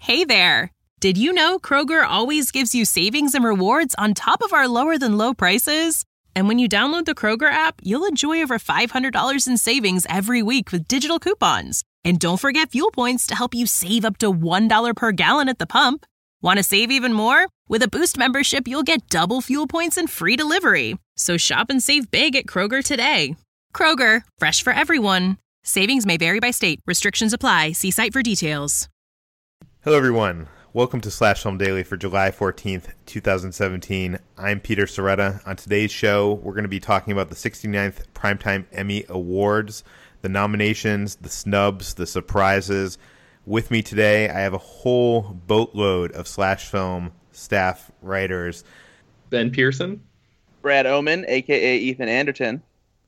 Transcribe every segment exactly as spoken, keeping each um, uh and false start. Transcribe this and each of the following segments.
Hey there! Did you know Kroger always gives you savings and rewards on top of our lower-than-low prices? And when you download the Kroger app, you'll enjoy over five hundred dollars in savings every week with digital coupons. And don't forget fuel points to help you save up to one dollar per gallon at the pump. Want to save even more? With a Boost membership, you'll get double fuel points and free delivery. So shop and save big at Kroger today. Kroger, fresh for everyone. Savings may vary by state. Restrictions apply. See site for details. Hello, everyone. Welcome to Slash Film Daily for July fourteenth, twenty seventeen. I'm Peter Soretta. On today's show, we're going to be talking about the sixty-ninth Primetime Emmy Awards, the nominations, the snubs, the surprises. With me today, I have a whole boatload of Slash Film staff writers. Ben Pearson. Brad Oman, a k a. Ethan Anderton.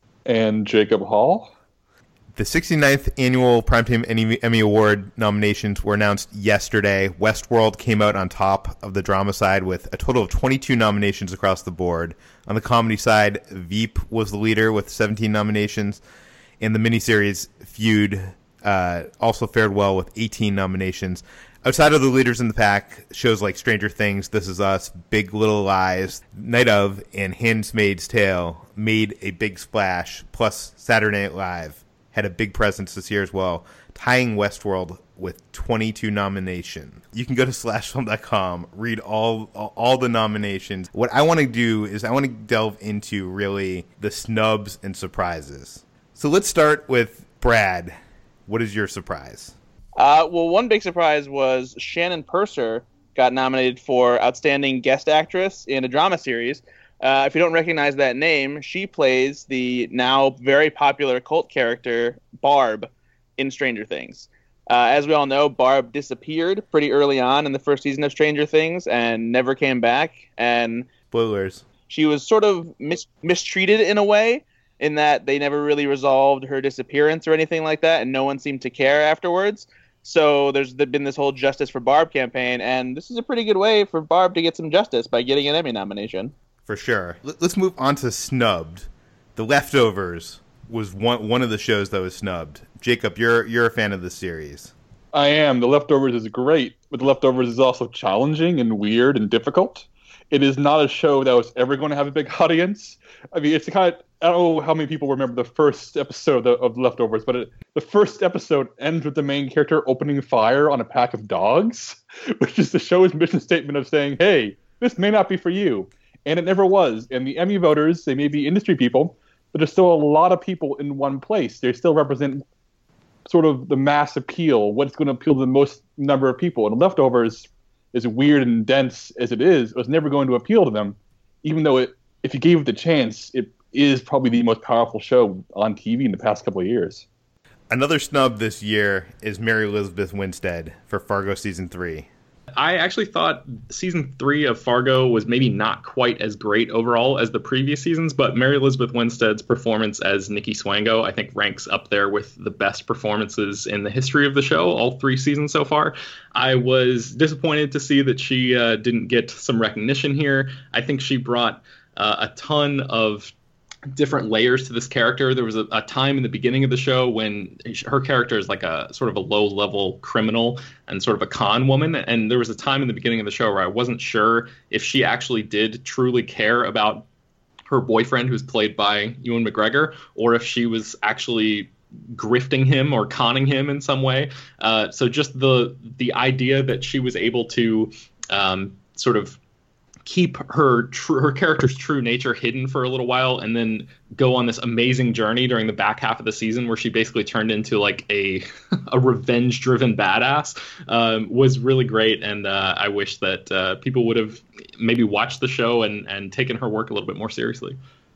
And Jacob Hall. The sixty-ninth Annual Primetime Emmy Award nominations were announced yesterday. Westworld came out on top of the drama side with a total of twenty-two nominations across the board. On the comedy side, Veep was the leader with seventeen nominations. And the miniseries Feud uh, also fared well with eighteen nominations. Outside of the leaders in the pack, shows like Stranger Things, This Is Us, Big Little Lies, Night Of, and Handmaid's Tale made a big splash. Plus, Saturday Night Live had a big presence this year as well, tying Westworld with twenty-two nominations. You can go to slash film dot com, read all, all all the nominations. What I want to do is I want to delve into really the snubs and surprises. So let's start with Brad. What is your surprise? Uh, well, one big surprise was Shannon Purser got nominated for Outstanding Guest Actress in a Drama Series. Uh, if you don't recognize that name, she plays the now very popular cult character Barb in Stranger Things. Uh, as we all know, Barb disappeared pretty early on in the first season of Stranger Things and never came back. And Spoilers. She was sort of mis- mistreated in a way, in that they never really resolved her disappearance or anything like that, and no one seemed to care afterwards. So there's been this whole Justice for Barb campaign, and this is a pretty good way for Barb to get some justice by getting an Emmy nomination. For sure. Let's move on to snubbed. The Leftovers was one one of the shows that was snubbed. Jacob, you're you're a fan of the series. I am. The Leftovers is great, but The Leftovers is also challenging and weird and difficult. It is not a show that was ever going to have a big audience. I mean, it's the kind of, I don't know how many people remember the first episode of, of Leftovers, but it, the first episode ends with the main character opening fire on a pack of dogs, which is the show's mission statement of saying, hey, this may not be for you. And it never was. And the Emmy voters, they may be industry people, but there's still a lot of people in one place. They still represent sort of the mass appeal, what's going to appeal to the most number of people. And Leftovers, as weird and dense as it is, it was never going to appeal to them, even though it, if you gave it the chance, it is probably the most powerful show on T V in the past couple of years. Another snub this year is Mary Elizabeth Winstead for Fargo Season three. I actually thought season three of Fargo was maybe not quite as great overall as the previous seasons, but Mary Elizabeth Winstead's performance as Nikki Swango, I think, ranks up there with the best performances in the history of the show, all three seasons so far. I was disappointed to see that she uh, didn't get some recognition here. I think she brought uh, a ton of different layers to this character. There was a, a time in the beginning of the show when her character is like a sort of a low-level criminal and sort of a con woman, and there was a time in the beginning of the show where I wasn't sure if she actually did truly care about her boyfriend, who's played by Ewan McGregor, or if she was actually grifting him or conning him in some way. Uh, so just the the idea that she was able to um, sort of keep her tr- her character's true nature hidden for a little while and then go on this amazing journey during the back half of the season where she basically turned into like a a revenge-driven badass um, was really great. And uh, I wish that uh, people would have maybe watched the show and, and taken her work a little bit more seriously.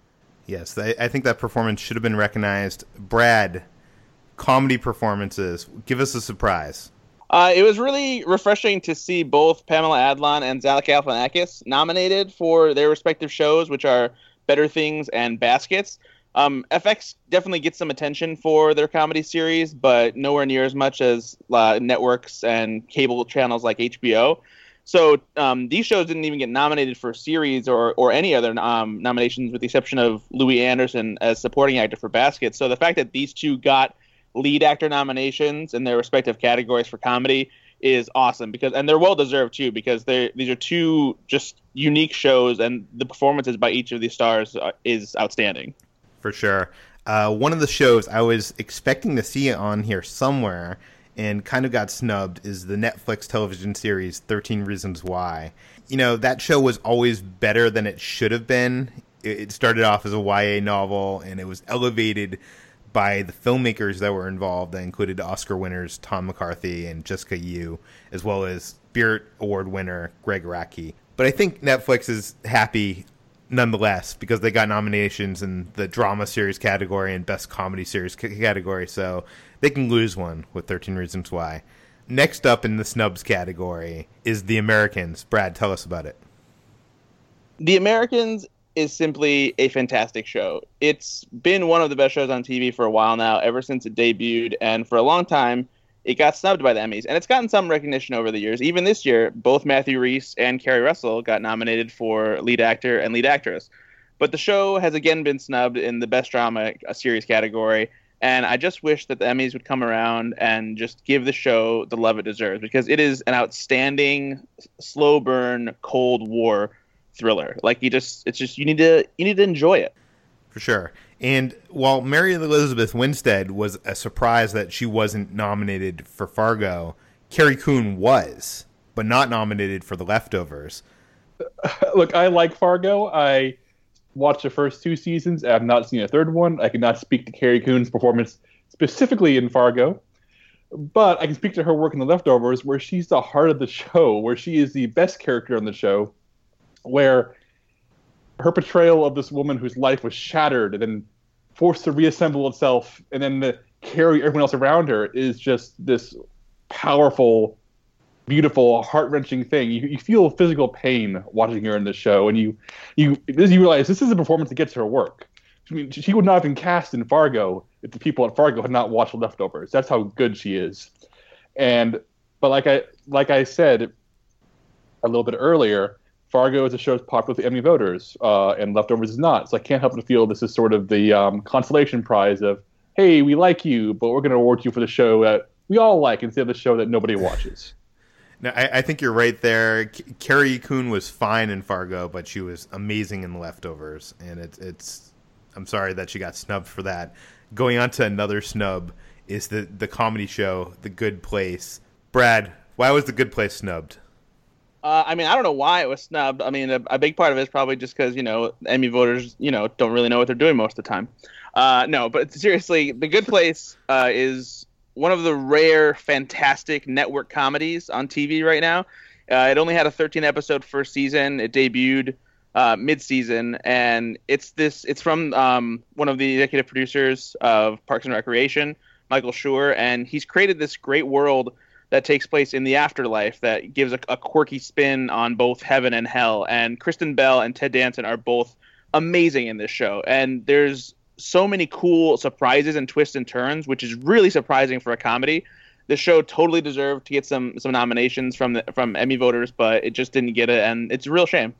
Yes, I, I think that performance should have been recognized. Brad, comedy performances, give us a surprise. Uh, it was really refreshing to see both Pamela Adlon and Zalek Galifianakis nominated for their respective shows, which are Better Things and Baskets. Um, F X definitely gets some attention for their comedy series, but nowhere near as much as uh, networks and cable channels like H B O. So um, these shows didn't even get nominated for series or or any other um, nominations, with the exception of Louis Anderson as supporting actor for Baskets. So the fact that these two got lead actor nominations in their respective categories for comedy is awesome because, and they're well deserved too, because they these are two just unique shows, and the performances by each of these stars is outstanding. For sure. Uh, one of the shows I was expecting to see it on here somewhere and kind of got snubbed is the Netflix television series thirteen Reasons Why. You know, that show was always better than it should have been. It started off as a Y A novel, and it was elevated by the filmmakers that were involved. That included Oscar winners Tom McCarthy and Jessica Yu, as well as Spirit Award winner Greg Araki. But I think Netflix is happy nonetheless because they got nominations in the drama series category and best comedy series c- category, so they can lose one with thirteen Reasons Why. Next up in the snubs category is The Americans. Brad, tell us about it. The Americans is simply a fantastic show. It's been one of the best shows on T V for a while now, ever since it debuted, and for a long time, it got snubbed by the Emmys, and it's gotten some recognition over the years. Even this year, both Matthew Rhys and Kerry Russell got nominated for lead actor and lead actress. But the show has again been snubbed in the best drama series category, and I just wish that the Emmys would come around and just give the show the love it deserves, because it is an outstanding, slow burn, Cold War thriller. Like, you just, it's just, you need to, you need to enjoy it. For sure. And while Mary Elizabeth Winstead was a surprise that she wasn't nominated for Fargo, Carrie Coon was, but not nominated for The Leftovers. Look, I like Fargo. I watched the first two seasons. I have not seen a third one. I cannot speak to Carrie Coon's performance specifically in Fargo, but I can speak to her work in The Leftovers, where she's the heart of the show, where she is the best character on the show, where her portrayal of this woman whose life was shattered and then forced to reassemble itself and then to carry everyone else around her is just this powerful, beautiful, heart-wrenching thing. You, you feel physical pain watching her in the show, and you you you realize this is a performance that gets her work. I mean, she would not have been cast in Fargo if the people at Fargo had not watched The Leftovers. That's how good she is. And but like I like I said a little bit earlier, Fargo is a show that's popular with the Emmy voters, uh, and Leftovers is not. So I can't help but feel this is sort of the um, consolation prize of, hey, we like you, but we're going to award you for the show that we all like instead of the show that nobody watches. No, I, I think you're right there. C- Carrie Coon was fine in Fargo, but she was amazing in The Leftovers, and it's it's. I'm sorry that she got snubbed for that. Going on to another snub is the the comedy show The Good Place. Brad, why was The Good Place snubbed? Uh, I mean, I don't know why it was snubbed. I mean, a, a big part of it is probably just because, you know, Emmy voters, you know, don't really know what they're doing most of the time. Uh, no, but seriously, The Good Place uh, is one of the rare, fantastic network comedies on T V right now. Uh, it only had a thirteen episode first season. It debuted uh, mid-season, and it's this. It's from um, one of the executive producers of Parks and Recreation, Michael Schur, and he's created this great world that takes place in the afterlife that gives a, a quirky spin on both heaven and hell. And Kristen Bell and Ted Danson are both amazing in this show. And there's so many cool surprises and twists and turns, which is really surprising for a comedy. The show totally deserved to get some some nominations from the, from Emmy voters, but it just didn't get it, and it's a real shame.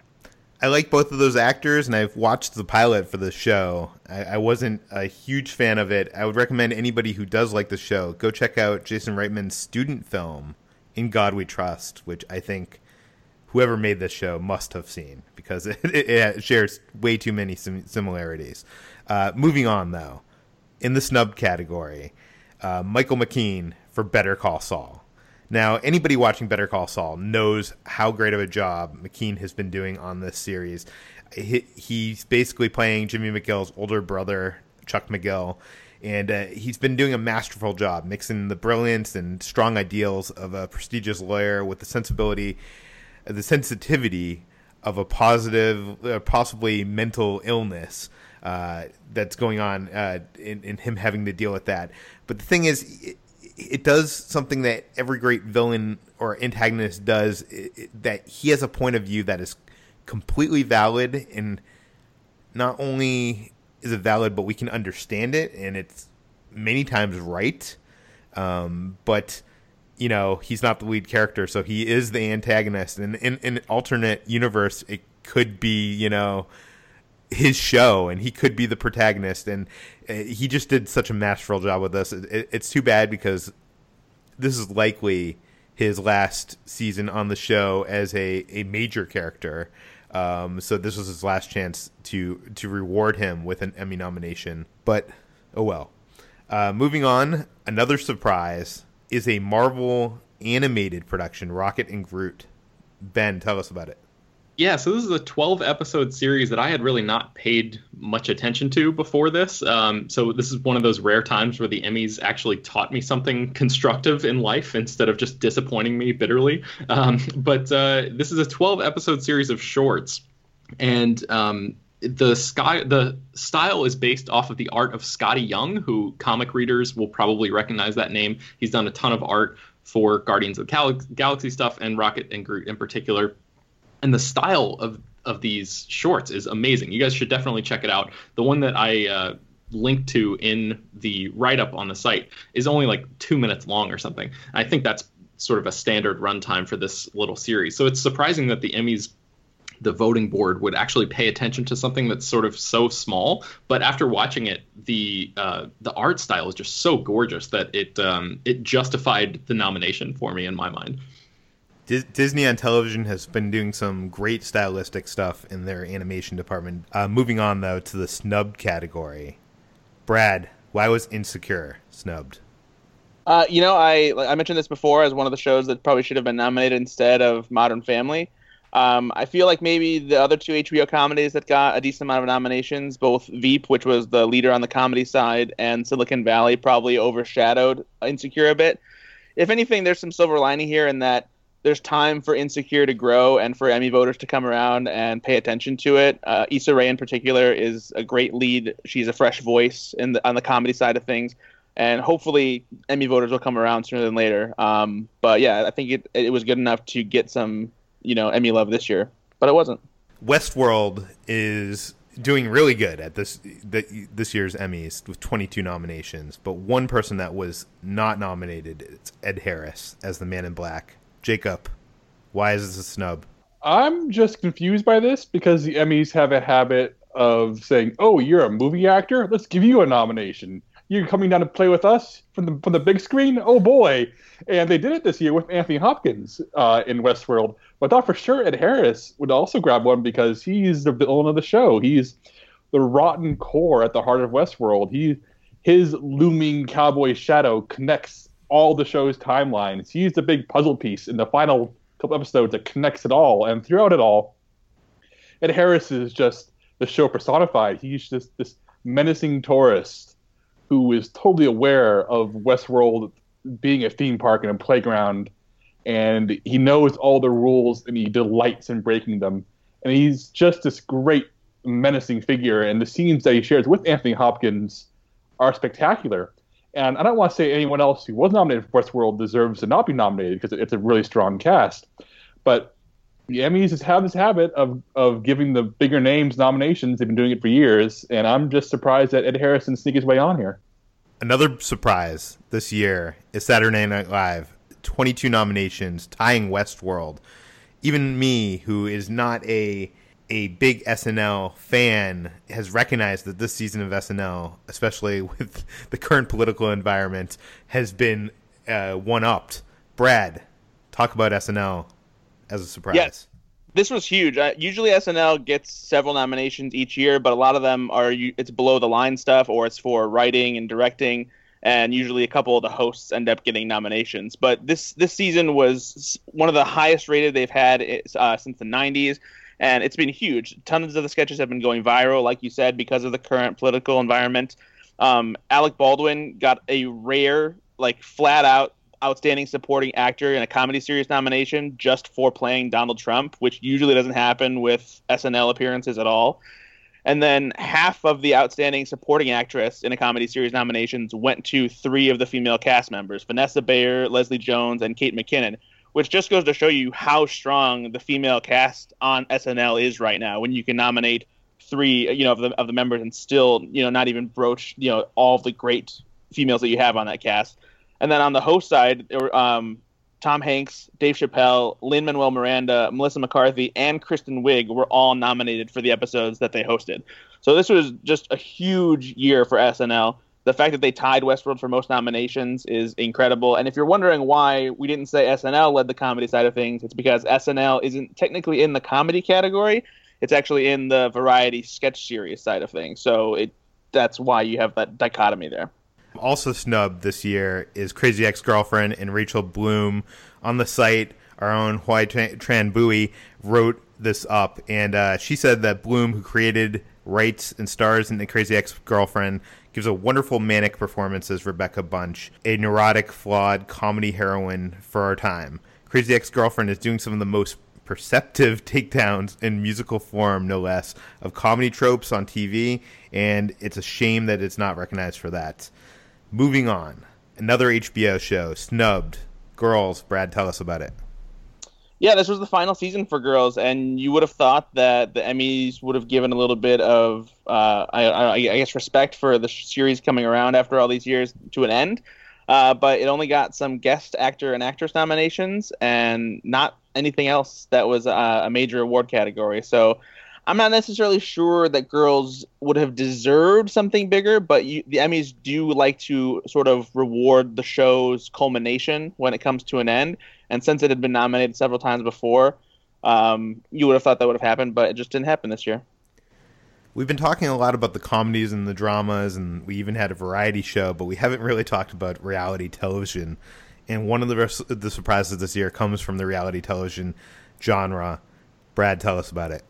I like both of those actors, and I've watched the pilot for the show. I, I wasn't a huge fan of it. I would recommend anybody who does like the show, go check out Jason Reitman's student film, In God We Trust, which I think whoever made this show must have seen, because it, it, it shares way too many sim- similarities. Uh, moving on, though, in the snub category, uh, Michael McKean for Better Call Saul. Now, anybody watching Better Call Saul knows how great of a job McKean has been doing on this series. He, he's basically playing Jimmy McGill's older brother, Chuck McGill, and uh, he's been doing a masterful job mixing the brilliance and strong ideals of a prestigious lawyer with the sensibility, the sensitivity of a positive, uh, possibly mental illness uh, that's going on uh, in, in him having to deal with that. But the thing is, it, it does something that every great villain or antagonist does, it, it, that he has a point of view that is completely valid, and not only is it valid, but we can understand it, and it's many times right. Um, but, you know, he's not the lead character, so he is the antagonist. And in, in an alternate universe, it could be, you know, his show, and he could be the protagonist, and he just did such a masterful job with this. It, it, it's too bad, because this is likely his last season on the show as a, a major character. Um, so this was his last chance to to reward him with an Emmy nomination. But, oh well. Uh, moving on, another surprise is a Marvel animated production, Rocket and Groot. Ben, tell us about it. Yeah, so this is a twelve episode series that I had really not paid much attention to before this. Um, so this is one of those rare times where the Emmys actually taught me something constructive in life instead of just disappointing me bitterly. Um, but uh, this is a twelve episode series of shorts, and um, the sky the style is based off of the art of Scotty Young, who comic readers will probably recognize that name. He's done a ton of art for Guardians of the Gal- Galaxy stuff and Rocket and Groot in particular. And the style of, of these shorts is amazing. You guys should definitely check it out. The one that I uh, linked to in the write-up on the site is only like two minutes long or something. I think that's sort of a standard runtime for this little series. So it's surprising that the Emmys, the voting board, would actually pay attention to something that's sort of so small. But after watching it, the uh, the art style is just so gorgeous that it um, it justified the nomination for me in my mind. Disney on television has been doing some great stylistic stuff in their animation department. Uh, moving on, though, to the snubbed category. Brad, why was Insecure snubbed? Uh, you know, I I mentioned this before as one of the shows that probably should have been nominated instead of Modern Family. Um, I feel like maybe the other two H B O comedies that got a decent amount of nominations, both Veep, which was the leader on the comedy side, and Silicon Valley, probably overshadowed Insecure a bit. If anything, there's some silver lining here in that there's time for Insecure to grow and for Emmy voters to come around and pay attention to it. Uh, Issa Rae in particular is a great lead. She's a fresh voice in the, on the comedy side of things. And hopefully Emmy voters will come around sooner than later. Um, but yeah, I think it it was good enough to get some, you know, Emmy love this year. But it wasn't. Westworld is doing really good at this the, this year's Emmys with twenty-two nominations. But one person that was not nominated is Ed Harris as the Man in Black. Jacob, why is this a snub? I'm just confused by this because the Emmys have a habit of saying, "Oh, you're a movie actor? Let's give you a nomination. You're coming down to play with us from the from the big screen? Oh boy!" And they did it this year with Anthony Hopkins uh, in Westworld. But I thought for sure Ed Harris would also grab one because he's the villain of the show. He's the rotten core at the heart of Westworld. He his looming cowboy shadow connects all the show's timelines. He's the big puzzle piece in the final couple episodes that connects it all. And throughout it all, Ed Harris is just the show personified. He's just this menacing tourist who is totally aware of Westworld being a theme park and a playground. And he knows all the rules and he delights in breaking them. And he's just this great menacing figure. And the scenes that he shares with Anthony Hopkins are spectacular. And I don't want to say anyone else who was nominated for Westworld deserves to not be nominated because it's a really strong cast. But the Emmys just have this habit of, of giving the bigger names nominations. They've been doing it for years. And I'm just surprised that Ed Harris sneak his way on here. Another surprise this year is Saturday Night Live. twenty-two nominations, tying Westworld. Even me, who is not a a big S N L fan, has recognized that this season of S N L, especially with the current political environment, has been uh, one-upped. Brad, talk about S N L as a surprise. Yes, this was huge. Uh, usually S N L gets several nominations each year, but a lot of them are it's below-the-line stuff, or it's for writing and directing, and usually a couple of the hosts end up getting nominations. But this, this season was one of the highest-rated they've had uh, since the nineties. And it's been huge. Tons of the sketches have been going viral, like you said, because of the current political environment. Um, Alec Baldwin got a rare, like, flat-out outstanding supporting actor in a comedy series nomination just for playing Donald Trump, which usually doesn't happen with S N L appearances at all. And then half of the outstanding supporting actress in a comedy series nominations went to three of the female cast members, Vanessa Bayer, Leslie Jones, and Kate McKinnon, which just goes to show you how strong the female cast on S N L is right now, when you can nominate three, you know, of the of the members and still, you know, not even broach, you know, all of the great females that you have on that cast. And then on the host side, there were um, Tom Hanks, Dave Chappelle, Lin-Manuel Miranda, Melissa McCarthy, and Kristen Wiig were all nominated for the episodes that they hosted. So this was just a huge year for S N L. The fact that they tied Westworld for most nominations is incredible. And if you're wondering why we didn't say S N L led the comedy side of things, it's because S N L isn't technically in the comedy category. It's actually in the variety sketch series side of things. So it that's why you have that dichotomy there. Also snubbed this year is Crazy Ex-Girlfriend and Rachel Bloom. On the site, our own Hoai Tran Bui wrote this up, and uh, she said that Bloom, who created, writes, and stars in The Crazy Ex-Girlfriend, gives a wonderful manic performance as Rebecca Bunch, a neurotic, flawed comedy heroine for our time. Crazy Ex-Girlfriend is doing some of the most perceptive takedowns in musical form, no less, of comedy tropes on T V, and it's a shame that it's not recognized for that. Moving on, another H B O show, snubbed, Girls. Brad, tell us about it. Yeah, this was the final season for Girls, and you would have thought that the Emmys would have given a little bit of, uh, I, I, I guess, respect for the series coming around after all these years to an end. Uh, but it only got some guest actor and actress nominations and not anything else that was uh, a major award category. So I'm not necessarily sure that Girls would have deserved something bigger, but you, the Emmys do like to sort of reward the show's culmination when it comes to an end. And since it had been nominated several times before, um, you would have thought that would have happened, but it just didn't happen this year. We've been talking a lot about the comedies and the dramas, and we even had a variety show, but we haven't really talked about reality television. And one of the, res- the surprises this year comes from the reality television genre. Brad, tell us about it.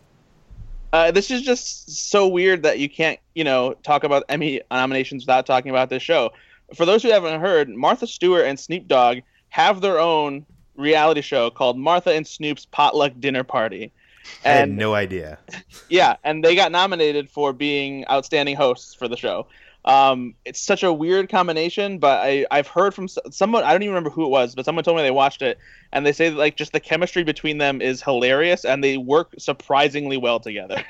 Uh, this is just so weird that you can't, you know, talk about Emmy nominations without talking about this show. For those who haven't heard, Martha Stewart and Snoop Dogg have their own reality show called Martha and Snoop's Potluck Dinner Party. And, I had and, no idea. Yeah, and they got nominated for being outstanding hosts for the show. Um, it's such a weird combination, but I, I've heard from someone, I don't even remember who it was, but someone told me they watched it, and they say that, like, just the chemistry between them is hilarious, and they work surprisingly well together.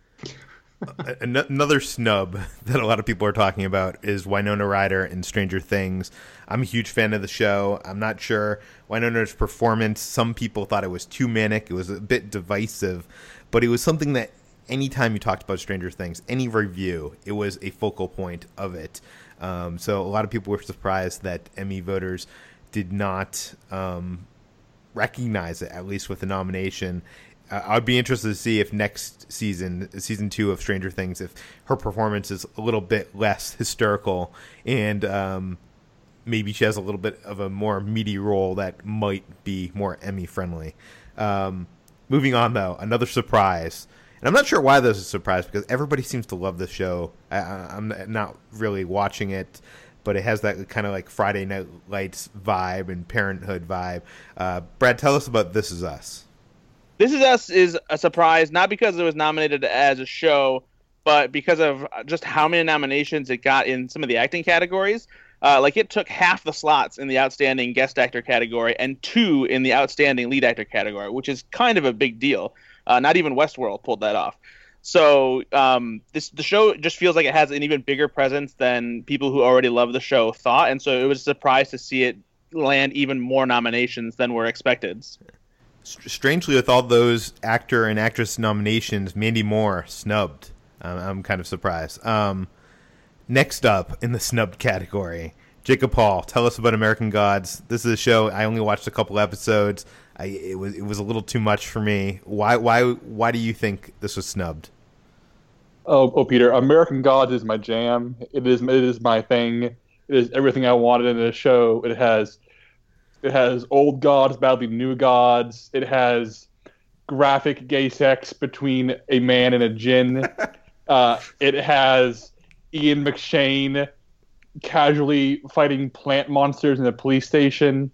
Another snub that a lot of people are talking about is Winona Ryder in Stranger Things. I'm a huge fan of the show. I'm not sure Winona's performance, some people thought it was too manic. It was a bit divisive, but it was something that anytime you talked about Stranger Things, any review, it was a focal point of it. Um, so a lot of people were surprised that Emmy voters did not um, recognize it, at least with the nomination. Uh, I'd be interested to see if next season, season two of Stranger Things, if her performance is a little bit less hysterical and um, maybe she has a little bit of a more meaty role that might be more Emmy-friendly. Um, moving on, though, another surprise. And I'm not sure why this is a surprise, because everybody seems to love the show. I, I'm not really watching it, but it has that kind of like Friday Night Lights vibe and Parenthood vibe. Uh, Brad, tell us about This Is Us. This Is Us is a surprise, not because it was nominated as a show, but because of just how many nominations it got in some of the acting categories. Uh, like, it took half the slots in the Outstanding Guest Actor category and two in the Outstanding Lead Actor category, which is kind of a big deal. Uh, not even Westworld pulled that off. So um, this the show just feels like it has an even bigger presence than people who already love the show thought, and so it was a surprise to see it land even more nominations than were expected. Strangely, with all those actor and actress nominations, Mandy Moore snubbed. Um, I'm kind of surprised. Um, next up in the snubbed category, Jacob Paul, tell us about American Gods. This is a show I only watched a couple episodes. I, it was it was a little too much for me. Why why why do you think this was snubbed? Oh, oh, Peter, American Gods is my jam. It is it is my thing. It is everything I wanted in a show. It has it has old gods battling new gods. It has graphic gay sex between a man and a djinn. uh, it has Ian McShane casually fighting plant monsters in a police station.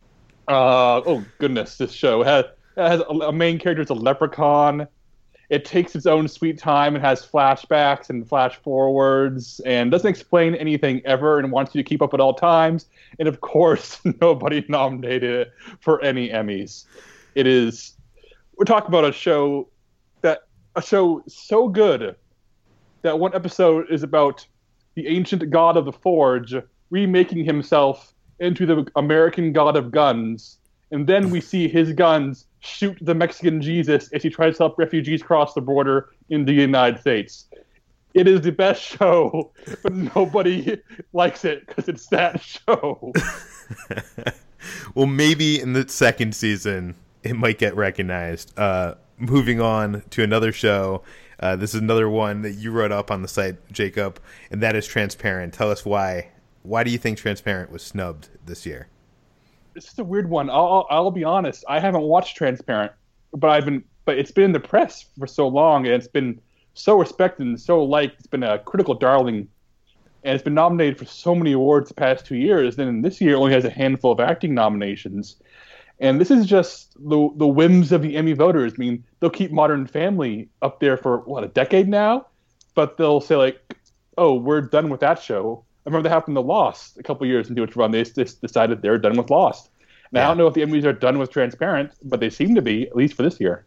Uh, oh goodness, this show it has, it has a, a main character. It's a leprechaun. It takes its own sweet time and has flashbacks and flash forwards and doesn't explain anything ever and wants you to keep up at all times. And of course, nobody nominated it for any Emmys. It is. We're talking about a show that a show so good that one episode is about the ancient god of the forge remaking himself into the American god of guns, and then we see his guns shoot the Mexican Jesus as he tries to help refugees cross the border in the United States. It is the best show, but nobody likes it because it's that show. Well, maybe in the second season, it might get recognized. Uh, moving on to another show. Uh, this is another one that you wrote up on the site, Jacob, and that is Transparent. Tell us why. Why do you think Transparent was snubbed this year? It's just a weird one. I'll, I'll be honest. I haven't watched Transparent, but I've been, but it's been in the press for so long, and it's been so respected and so liked. It's been a critical darling, and it's been nominated for so many awards the past two years. Then this year it only has a handful of acting nominations, and this is just the the whims of the Emmy voters. I mean, they'll keep Modern Family up there for what, a decade now, but they'll say like, "Oh, we're done with that show." I remember that happened to Lost a couple years into its run. They just decided they're done with Lost. Now, yeah. I don't know if the Emmys are done with Transparent, but they seem to be, at least for this year.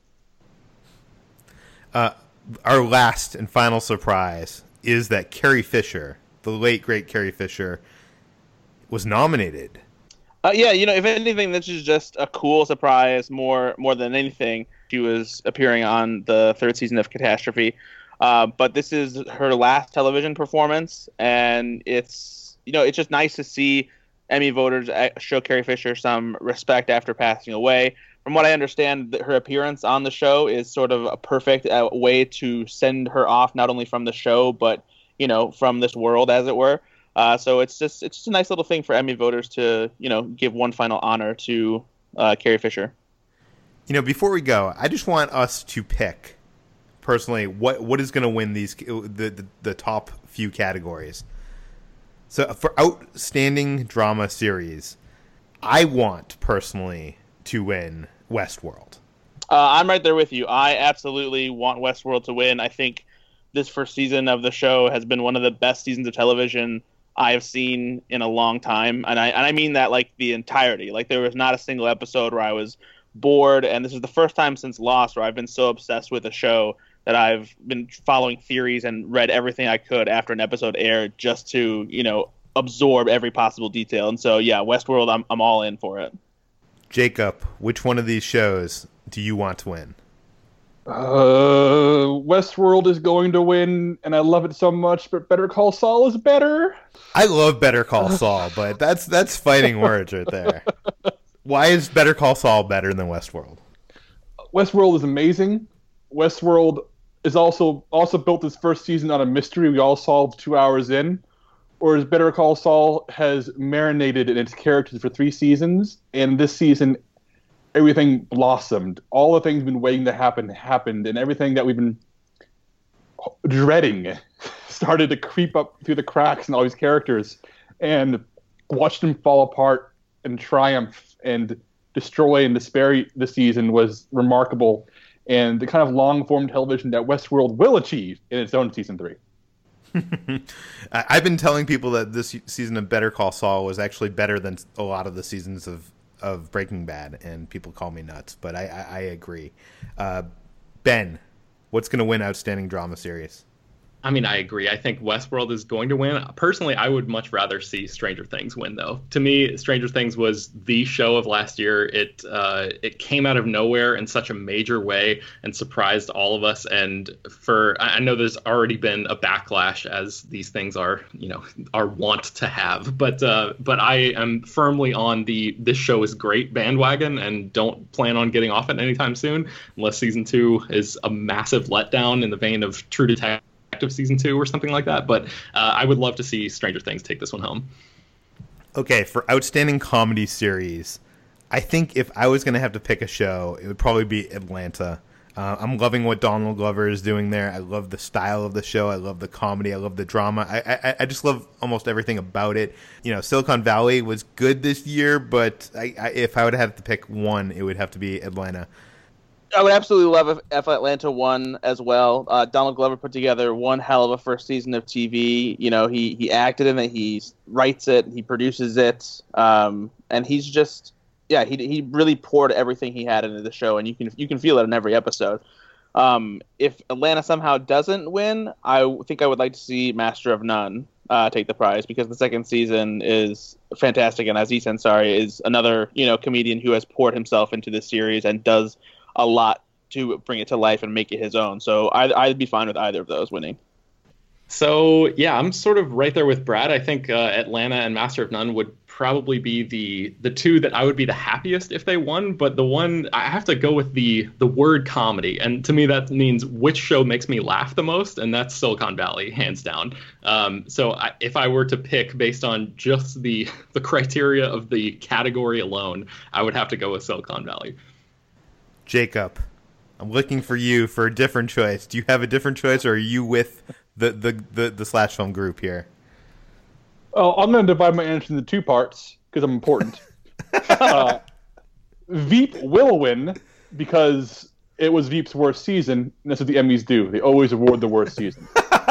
Uh, our last and final surprise is that Carrie Fisher, the late, great Carrie Fisher, was nominated. Uh, yeah, you know, if anything, this is just a cool surprise more more than anything. She was appearing on the third season of Catastrophe. Uh, but this is her last television performance, and it's, you know, it's just nice to see Emmy voters show Carrie Fisher some respect after passing away. From what I understand, her appearance on the show is sort of a perfect uh, way to send her off, not only from the show, but, you know, from this world, as it were. Uh, so it's just it's just a nice little thing for Emmy voters to, you know, give one final honor to uh, Carrie Fisher. You know, before we go, I just want us to pick, personally, what what is going to win these the, the the top few categories. So for outstanding drama series, I want personally to win Westworld. Uh, I'm right there with you. I absolutely want Westworld to win. I think this first season of the show has been one of the best seasons of television I have seen in a long time, and I and I mean that like the entirety. Like there was not a single episode where I was bored, and this is the first time since Lost where I've been so obsessed with a show that I've been following theories and read everything I could after an episode aired just to, you know, absorb every possible detail. And so, yeah, Westworld, I'm I'm all in for it. Jacob, which one of these shows do you want to win? Uh, Westworld is going to win, and I love it so much, but Better Call Saul is better. I love Better Call Saul, but that's that's fighting words right there. Why is Better Call Saul better than Westworld? Westworld is amazing. Westworld is also also built its first season on a mystery we all solved two hours in, whereas Better Call Saul has marinated in its characters for three seasons, and this season everything blossomed. All the things we've been waiting to happen happened, and everything that we've been dreading started to creep up through the cracks in all these characters, and watch them fall apart and triumph and destroy and despair this season was remarkable, and the kind of long-form television that Westworld will achieve in its own season three. I've been telling people that this season of Better Call Saul was actually better than a lot of the seasons of, of Breaking Bad, and people call me nuts, but I, I, I agree. Uh, Ben, what's going to win Outstanding Drama Series? I mean, I agree. I think Westworld is going to win. Personally, I would much rather see Stranger Things win, though. To me, Stranger Things was the show of last year. It uh, it came out of nowhere in such a major way and surprised all of us. And for I know there's already been a backlash, as these things are, you know, are wont to have. But uh, but I am firmly on the this show is great bandwagon, and don't plan on getting off it anytime soon, unless season two is a massive letdown in the vein of True Detective of season two or something like that. But uh, I would love to see Stranger Things take this one home. Okay, for Outstanding Comedy Series, I think if I was going to have to pick a show, it would probably be Atlanta. Uh, I'm loving what Donald Glover is doing there. I love the style of the show. I love the comedy. I love the drama. I, I, I just love almost everything about it. You know, Silicon Valley was good this year, but I, I, if I would have to pick one, it would have to be Atlanta. I would absolutely love if, if Atlanta won as well. Uh, Donald Glover put together one hell of a first season of T V. You know, he he acted in it, he writes it, he produces it, um, and he's just yeah, he he really poured everything he had into the show, and you can you can feel it in every episode. Um, if Atlanta somehow doesn't win, I think I would like to see Master of None uh, take the prize, because the second season is fantastic, and Aziz Ansari is another you know comedian who has poured himself into this series and does a lot to bring it to life and make it his own. So I'd, I'd be fine with either of those winning. So, yeah, I'm sort of right there with Brad. I think uh, Atlanta and Master of None would probably be the the two that I would be the happiest if they won. But the one, I have to go with the the word comedy. And to me, that means which show makes me laugh the most. And that's Silicon Valley, hands down. Um, so I, if I were to pick based on just the the criteria of the category alone, I would have to go with Silicon Valley. Jacob, I'm looking for you for a different choice. Do you have a different choice, or are you with the the the, the Slash Film group here? Oh, I'm going to divide my answer into two parts because I'm important. uh, Veep will win because it was Veep's worst season, and that's what the Emmys do. They always award the worst season.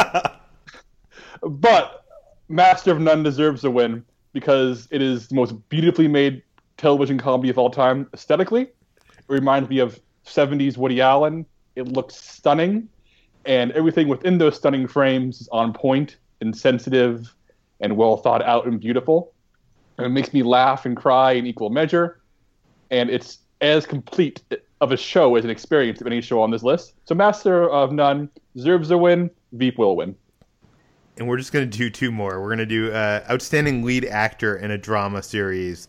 But Master of None deserves a win because it is the most beautifully made television comedy of all time aesthetically. It reminds me of seventies Woody Allen. It looks stunning, and everything within those stunning frames is on point and sensitive and well thought out and beautiful. And it makes me laugh and cry in equal measure. And it's as complete of a show as an experience of any show on this list. So Master of None deserves a win. Veep will win. And we're just going to do two more. We're going to do uh, Outstanding Lead Actor in a Drama Series.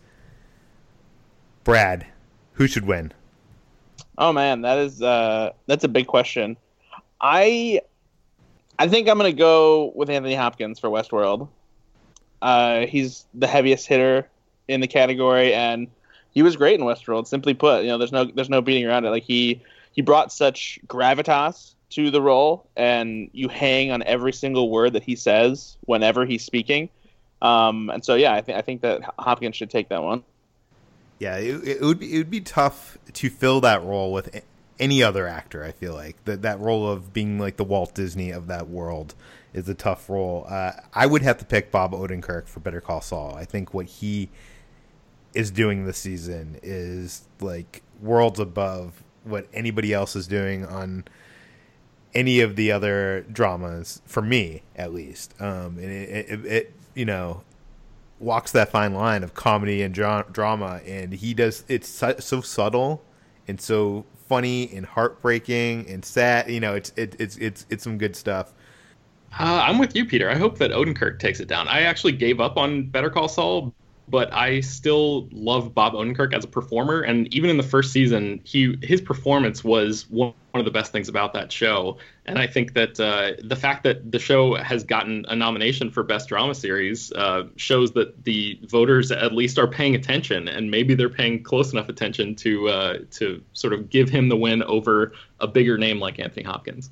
Brad, who should win? Oh man, that is uh, that's a big question. I I think I'm gonna go with Anthony Hopkins for Westworld. Uh, he's the heaviest hitter in the category, and he was great in Westworld. Simply put, you know, there's no there's no beating around it. Like he he brought such gravitas to the role, and you hang on every single word that he says whenever he's speaking. Um, and so yeah, I think I think that Hopkins should take that one. Yeah, it, it would be it would be tough to fill that role with any other actor. I feel like that that role of being like the Walt Disney of that world is a tough role. Uh, I would have to pick Bob Odenkirk for Better Call Saul. I think what he is doing this season is like worlds above what anybody else is doing on any of the other dramas, for me at least. Um, and it, it, it, you know, walks that fine line of comedy and dra- drama, and he does. It's so, so subtle and so funny and heartbreaking and sad. You know, it's it, it's it's it's some good stuff. Uh, I'm with you, Peter. I hope that Odenkirk takes it down. I actually gave up on Better Call Saul, but I still love Bob Odenkirk as a performer. And even in the first season, he his performance was one of the best things about that show. And I think that uh, the fact that the show has gotten a nomination for Best Drama Series uh, shows that the voters at least are paying attention, and maybe they're paying close enough attention to uh, to sort of give him the win over a bigger name like Anthony Hopkins.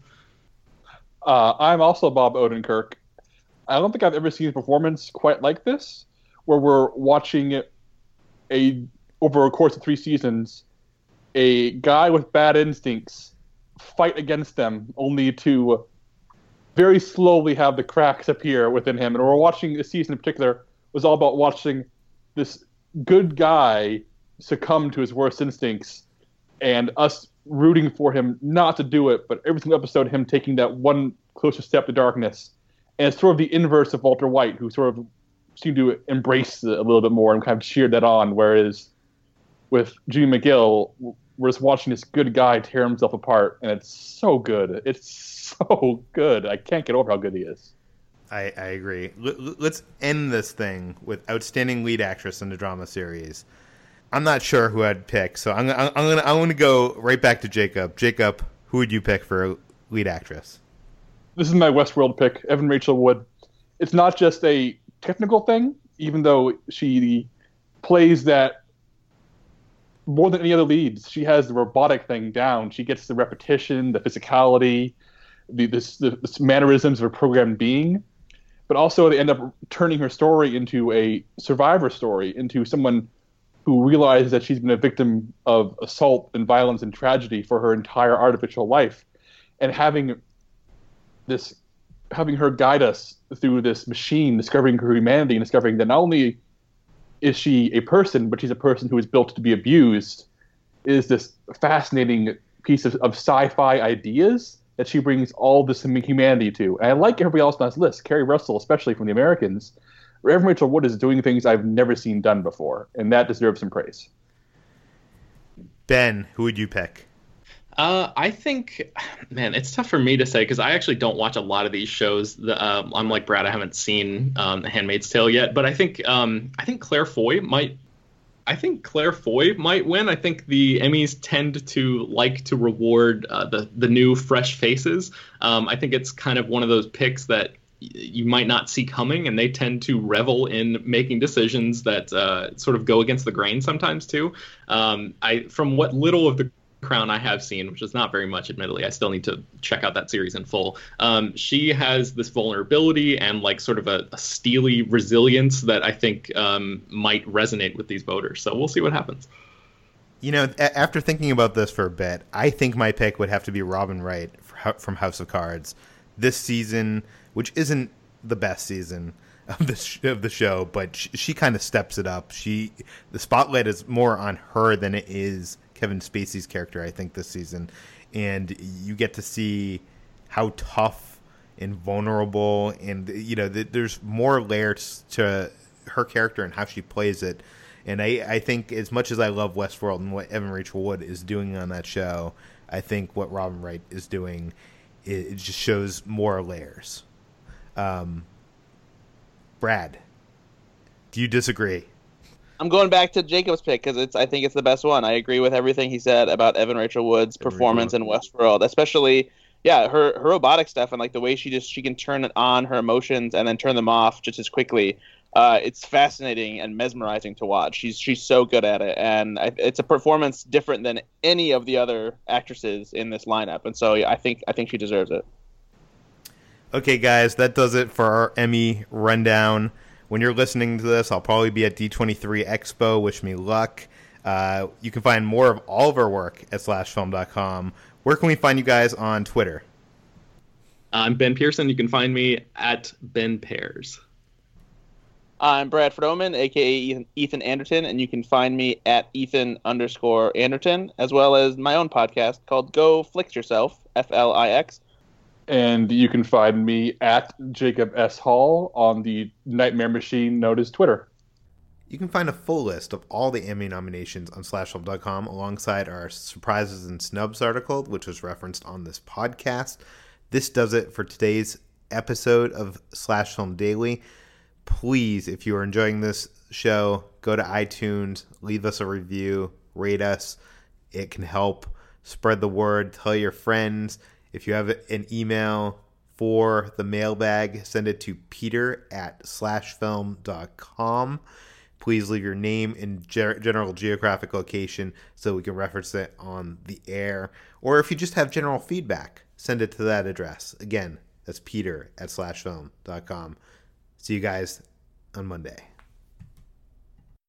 Uh, I'm also Bob Odenkirk. I don't think I've ever seen a performance quite like this, where we're watching a over a course of three seasons, a guy with bad instincts fight against them, only to very slowly have the cracks appear within him. And we're watching this season in particular was all about watching this good guy succumb to his worst instincts, and us rooting for him not to do it, but every single episode him taking that one closer step to darkness. And it's sort of the inverse of Walter White, who sort of seemed to embrace it a little bit more and kind of cheered that on, whereas with Jimmy McGill, we're just watching this good guy tear himself apart, and it's so good. It's so good. I can't get over how good he is. I, I agree. L- let's end this thing with Outstanding Lead Actress in the Drama Series. I'm not sure who I'd pick, so I'm, I'm, I'm gonna I'm gonna go right back to Jacob. Jacob, who would you pick for lead actress? This is my Westworld pick, Evan Rachel Wood. It's not just a technical thing, even though she plays that more than any other leads. She has the robotic thing down. She gets the repetition, the physicality, the this, the, this mannerisms of a programmed being. But also they end up turning her story into a survivor story, into someone who realizes that she's been a victim of assault and violence and tragedy for her entire artificial life. And having this, having her guide us through this machine, discovering her humanity and discovering that not only is she a person, but she's a person who is built to be abused, is this fascinating piece of, of sci-fi ideas that she brings all this humanity to. And I like everybody else on this list, Kerry Russell, especially from The Americans. Evan Rachel Wood is doing things I've never seen done before, and that deserves some praise. Ben, who would you pick? Uh, I think, man, it's tough for me to say because I actually don't watch a lot of these shows. The, um, I'm like Brad, I haven't seen um, The Handmaid's Tale yet, but I think um, I think Claire Foy might. I think Claire Foy might win. I think the Emmys tend to like to reward uh, the the new fresh faces. Um, I think it's kind of one of those picks that you might not see coming, and they tend to revel in making decisions that uh, sort of go against the grain sometimes too. Um, I from what little of the Crown I have seen, which is not very much, admittedly. I still need to check out that series in full. Um, she has this vulnerability and like sort of a, a steely resilience that I think um, might resonate with these voters. So we'll see what happens. You know, a- after thinking about this for a bit, I think my pick would have to be Robin Wright from House of Cards. This season, which isn't the best season of the sh- of the show, but she, she kind of steps it up. She the spotlight is more on her than it is Kevin Spacey's character, I think, this season. And you get to see how tough and vulnerable and, you know, th- there's more layers to her character and how she plays it. And I, I think as much as I love Westworld and what Evan Rachel Wood is doing on that show, I think what Robin Wright is doing, it, it just shows more layers. Um, Brad, do you disagree? I'm going back to Jacob's pick because it's. I think it's the best one. I agree with everything he said about Evan Rachel Wood's Evan performance Rachel. in Westworld, especially yeah her her robotic stuff and like the way she just she can turn it on her emotions and then turn them off just as quickly. Uh, it's fascinating and mesmerizing to watch. She's she's so good at it, and I, it's a performance different than any of the other actresses in this lineup. And so yeah, I think I think she deserves it. Okay, guys, that does it for our Emmy rundown. When you're listening to this, I'll probably be at D twenty-three Expo. Wish me luck. Uh, you can find more of all of our work at slash film dot com. Where can we find you guys on Twitter? I'm Ben Pearson. You can find me at Ben Pears. I'm Bradford Oman, a k a. Ethan, Ethan Anderton, and you can find me at Ethan underscore Anderton, as well as my own podcast called Go Flix Yourself, F L I X. And you can find me at Jacob S. Hall on the Nightmare Machine known as Twitter. You can find a full list of all the Emmy nominations on slash film dot com alongside our surprises and snubs article, which was referenced on this podcast. This does it for today's episode of Slash Film Daily. Please, if you are enjoying this show, go to iTunes, leave us a review, rate us. It can help spread the word, tell your friends. If you have an email for the mailbag, send it to peter at slash film dot com. Please leave your name and ge- general geographic location so we can reference it on the air. Or if you just have general feedback, send it to that address. Again, that's peter at slash film dot com. See you guys on Monday.